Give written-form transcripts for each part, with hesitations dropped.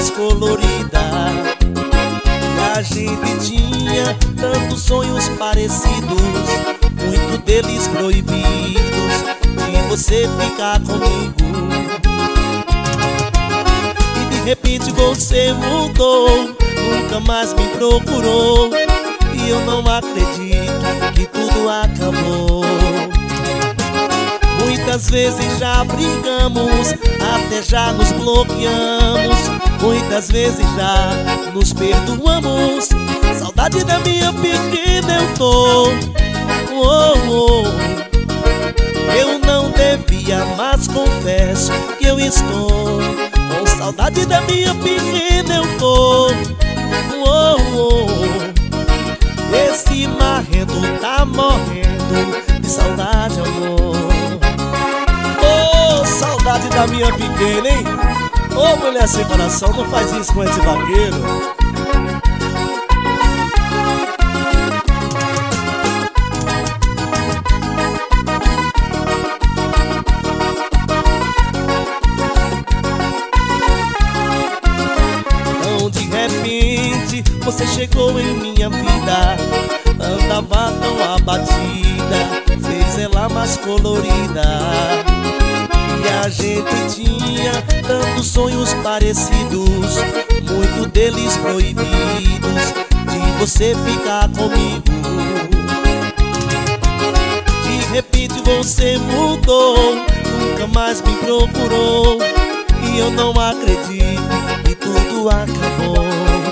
mais colorida. E a gente tinha tantos sonhos parecidos, muito deles proibidos, de você ficar comigo. E de repente você mudou, nunca mais me procurou, e eu não acredito que tudo acabou. Muitas vezes já brigamos, até já nos bloqueamos, muitas vezes já nos perdoamos. Saudade da minha pequena eu tô, eu não devia, mas confesso que eu estou com saudade da minha pequena eu tô. Esse marrento tá morrendo de saudade, amor. Saudade da minha pequena, hein? Mulher sem coração, não faz isso com esse vaqueiro. Então de repente você chegou em minha vida, andava tão abatida, fez ela mais colorida. E a gente tinha tantos sonhos parecidos, muito deles proibidos, de você ficar comigo. De repente você mudou, nunca mais me procurou, e eu não acredito que tudo acabou.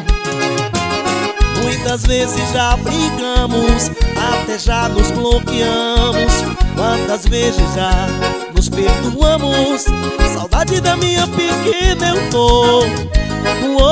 Muitas vezes já brigamos, até já nos bloqueamos, quantas vezes já nos perdoamos. Saudade da minha pequena eu tô,